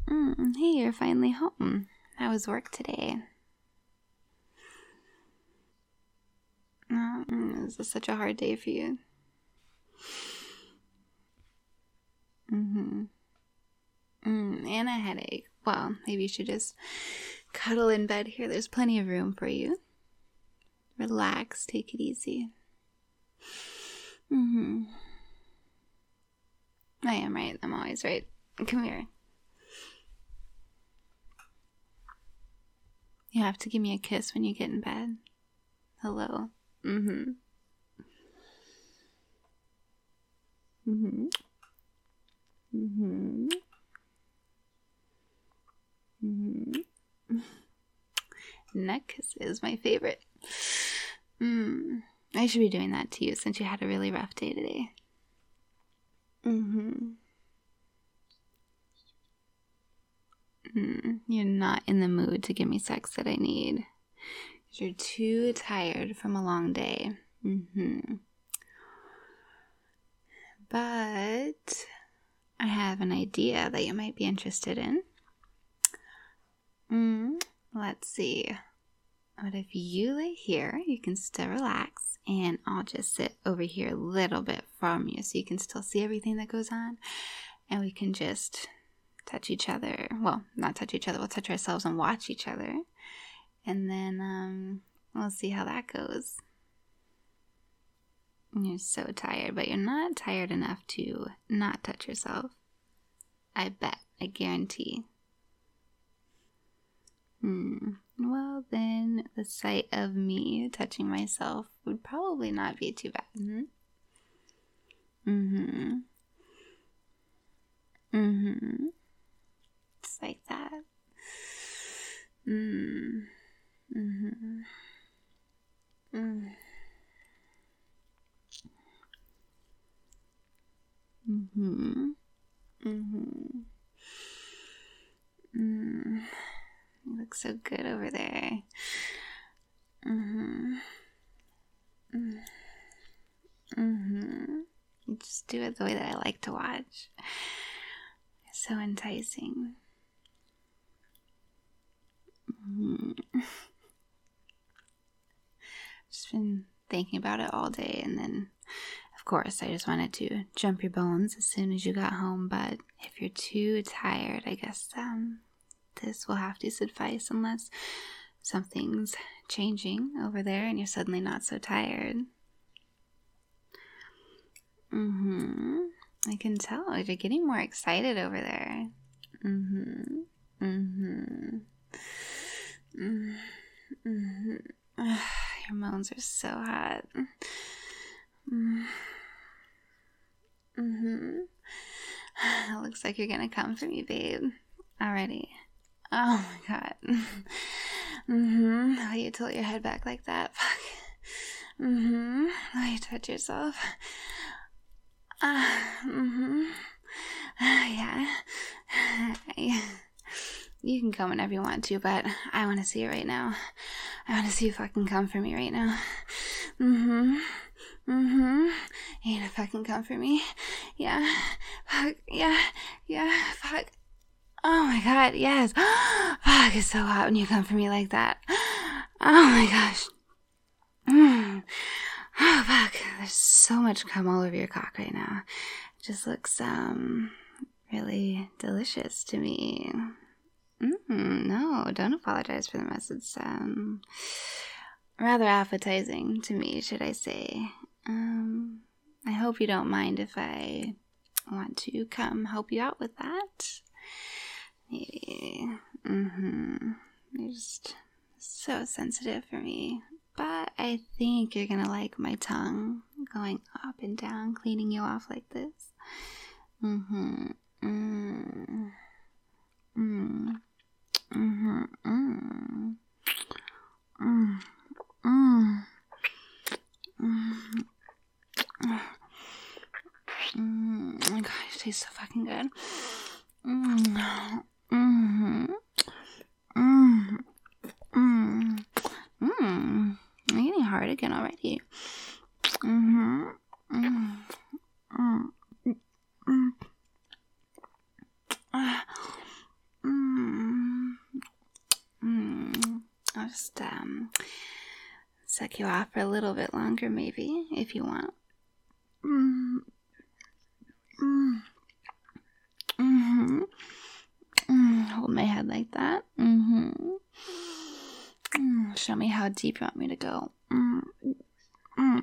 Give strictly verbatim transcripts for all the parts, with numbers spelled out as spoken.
Mm, hey, you're finally home. How was work today? Oh, mm, is this such a hard day for you? Mm-hmm. Mm, and a headache. Well, maybe you should just cuddle in bed here. There's plenty of room for you. Relax. Take it easy. Mm-hmm. I am right. I'm always right. Come here. You have to give me a kiss when you get in bed. Hello. Mm-hmm. Mm-hmm. Mm-hmm. Mm-hmm. Neck kiss is my favorite. Mm. I should be doing that to you since you had a really rough day today. Mm-hmm. Mm. You're not in the mood to give me sex that I need. You're too tired from a long day. Mm-hmm. But I have an idea that you might be interested in. Mm. Let's see. What if you lay here, you can still relax, and I'll just sit over here a little bit from you so you can still see everything that goes on, and we can just touch each other. Well, not touch each other, we'll touch ourselves and watch each other, and then um, we'll see how that goes. You're so tired, but you're not tired enough to not touch yourself. I bet, I guarantee. Hmm. Well, then the sight of me touching myself would probably not be too bad. Mm-hmm. Mm-hmm. Mm-hmm. Just like that. Mm. Mm-hmm. Mm. Mm-hmm. Mm-hmm. Mm. You look so good over there. Mm-hmm. Mm. Mm-hmm. You just do it the way that I like to watch. It's so enticing. Mm-hmm. Just been thinking about it all day, and then of course I just wanted to jump your bones as soon as you got home, but if you're too tired, I guess um this will have to suffice unless something's changing over there and you're suddenly not so tired. Mm-hmm. I can tell you're getting more excited over there. Mm-hmm. Mm-hmm. Mm-hmm. Your moans are so hot. Mm-hmm. It looks like you're gonna come for me, babe. Already. Oh my god. Mm-hmm. Why you tilt your head back like that? Fuck. Mm-hmm. Why you touch yourself? Ah. Uh, mm-hmm. Uh, yeah. I, you can come whenever you want to, but I want to see it right now. I want to see you fucking come for me right now. Mm-hmm. Mm-hmm. You gonna fucking come for me? Yeah. Fuck. Yeah. Yeah. Fuck. Oh my god, yes. Fuck, it's so hot when you come for me like that. Oh my gosh. Mm. Oh, fuck. There's so much cum all over your cock right now. It just looks, um, really delicious to me. Mm, no, don't apologize for the mess. It's, um, rather appetizing to me, should I say. Um, I hope you don't mind if I want to come help you out with that. Maybe. Mm-hmm. You're just so sensitive for me. But I think you're gonna like my tongue going up and down, cleaning you off like this. Mm-hmm. Mm. Mm. Mm-hmm. Mm. Mm. Mm. Mm. Mm. Oh my god, it tastes so fucking good. Mm. Mm-hmm. Mm. Mm. Mm. I'm getting hard again already. Mm-hmm. Mm. Mm. Mm. just um, suck you off for a little bit longer, maybe, if you want. Mm. Mm. Mm-hmm. Mm. Hold my head like that. Mm-hmm. Mm. Show me how deep you want me to go. Mm. Mm.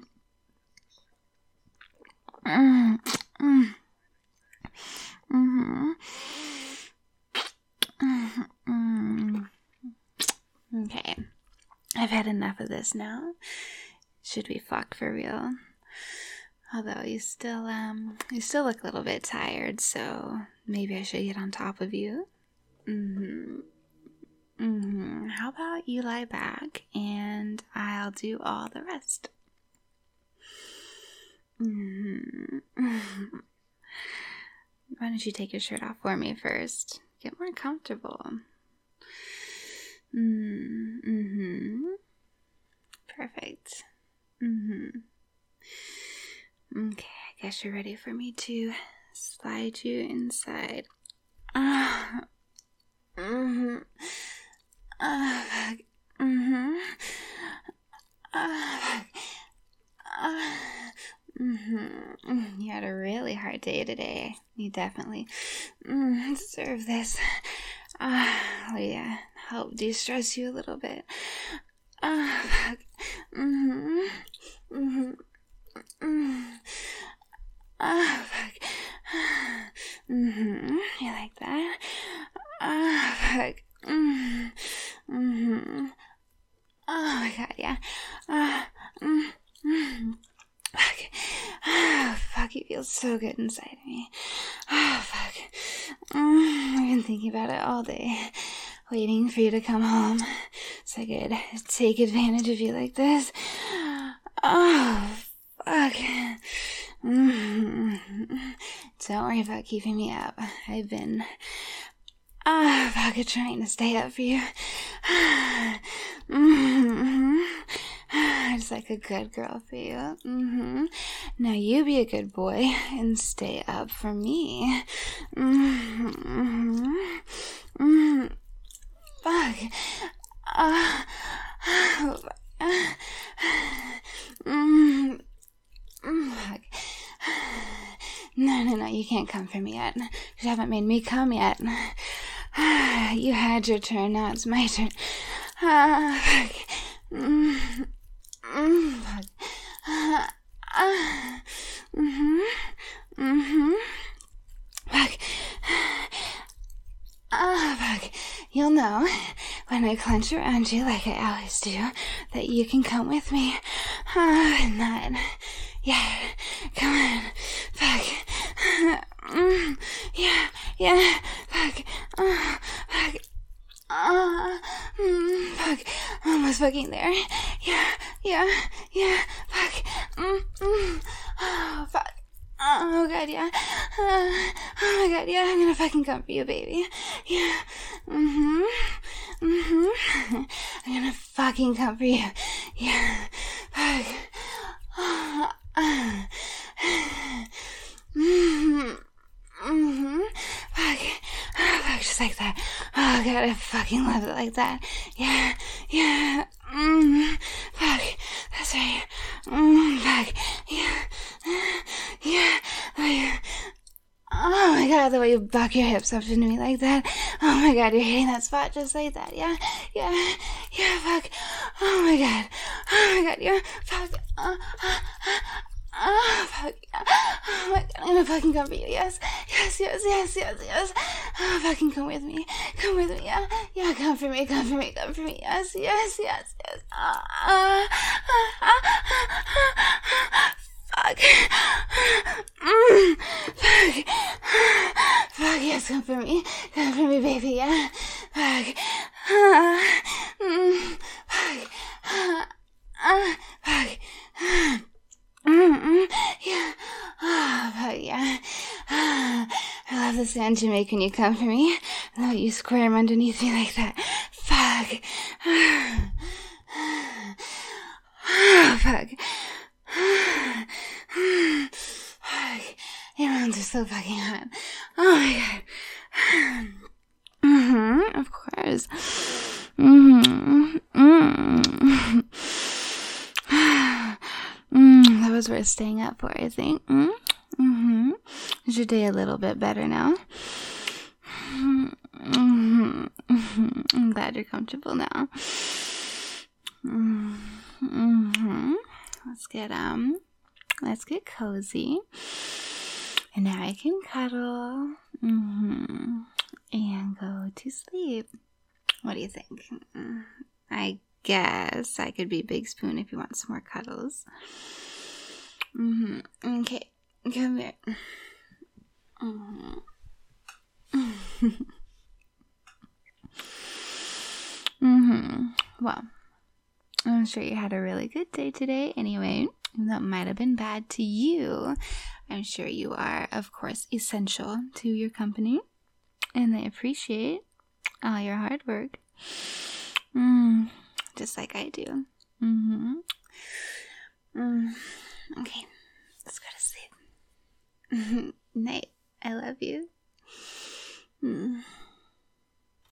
Mm. Mm. Mm-hmm. Mm-hmm. Okay. I've had enough of this now. Should we fuck for real? Although you still, um, you still look a little bit tired, so maybe I should get on top of you. Mm-hmm. Mm-hmm. How about you lie back and I'll do all the rest? Mm-hmm. Why don't you take your shirt off for me first? Get more comfortable. Mm-hmm. Perfect. Mm-hmm. Okay, I guess you're ready for me to slide you inside. Ah. Mm-hmm. Ah. Mm-hmm. Ah. Ah. Mm-hmm. You had a really hard day today. You definitely mm, deserve this. Ah, uh, yeah. Help de-stress you a little bit. Ah, uh, mm-hmm. Mm-hmm. Mm-hmm. Ah, fuck. Mm-hmm. You like that? Ah, fuck. Mm-hmm. Mm-hmm. Oh my god, yeah. Ah, mm-hmm. Fuck. Oh, fuck, you feel so good inside of me. Oh, fuck. Mm, I've been thinking about it all day. Waiting for you to come home so I could take advantage of you like this. Oh, fuck. Mm-hmm. Don't worry about keeping me up. I've been... Ah, oh, fuck, trying to stay up for you. Mm-hmm. Just like a good girl for you. Mm-hmm. Now you be a good boy and stay up for me. Mm-hmm. Mm-hmm. Fuck. Uh, mm-hmm. Fuck. No, no, no, you can't come for me yet. You haven't made me come yet. You had your turn, now it's my turn. Uh, fuck. Mm-hmm. Mm, fuck. Uh, uh, mm-hmm. Mm-hmm. Fuck. Ah, uh, fuck. You'll know when I clench around you like I always do that you can come with me. Ah, uh, and that. Yeah. Come on. Fuck. Mm, yeah. Yeah. Fuck. Uh, fuck. Uh, mm, fuck. Almost fucking there. Yeah, yeah, yeah. Fuck. Mm, mm. Oh, fuck. Oh, God, yeah. Uh, oh, my God, yeah. I'm gonna fucking come for you, baby. Yeah. Mm-hmm. Mm-hmm. I'm gonna fucking come for you. Yeah. Fuck. Uh, uh. Mm-hmm. Mm-hmm. Fuck. Oh, fuck, just like that. Oh, God, I fucking love it like that. Yeah, yeah. Mm. Fuck. That's right. Mm, fuck. Yeah. Yeah. Oh, yeah. Oh, my God, the way you buck your hips up into me like that. Oh, my God, you're hitting that spot just like that. Yeah, yeah. Yeah, fuck. Oh, my God. Oh, my God, yeah. Fuck. Uh, uh, uh. Oh, fuck. Oh, my God. I'm gonna fucking come for you. Yes. Yes, yes, yes, yes, yes. Oh, fucking come with me. Come with me. Yeah. Yeah, come for me. Come for me. Come for me. Yes, yes, yes, yes. Uh, uh, uh, uh, uh, fuck. Mm, fuck. Fuck, yes, come for me. Come for me, baby. Yeah. Fuck. Uh, mm, fuck. Uh, uh, fuck. Mm-mm. Yeah. Oh, but yeah. I love the sound you make when you come for me. I love you squirm underneath me like that. Fuck. Oh, fuck. Fuck. Your arms are so fucking hot. Oh my God. Mm-hmm. Of course. Mm-hmm. Mm. was worth staying up for, I think. Mm? Mm-hmm. Is your day a little bit better now? Mm-hmm. Mm-hmm. I'm glad you're comfortable now. Mm-hmm. Let's get, um, let's get cozy. And now I can cuddle. Mm-hmm. And go to sleep. What do you think? I guess I could be Big Spoon if you want some more cuddles. Mm-hmm. Okay, come here. Mm-hmm. mm-hmm. Well, I'm sure you had a really good day today anyway. That might have been bad to you. I'm sure you are, of course, essential to your company. And they appreciate all your hard work. Mm, just like I do. Mm-hmm. Mm, okay, let's go to sleep. Night. I love you.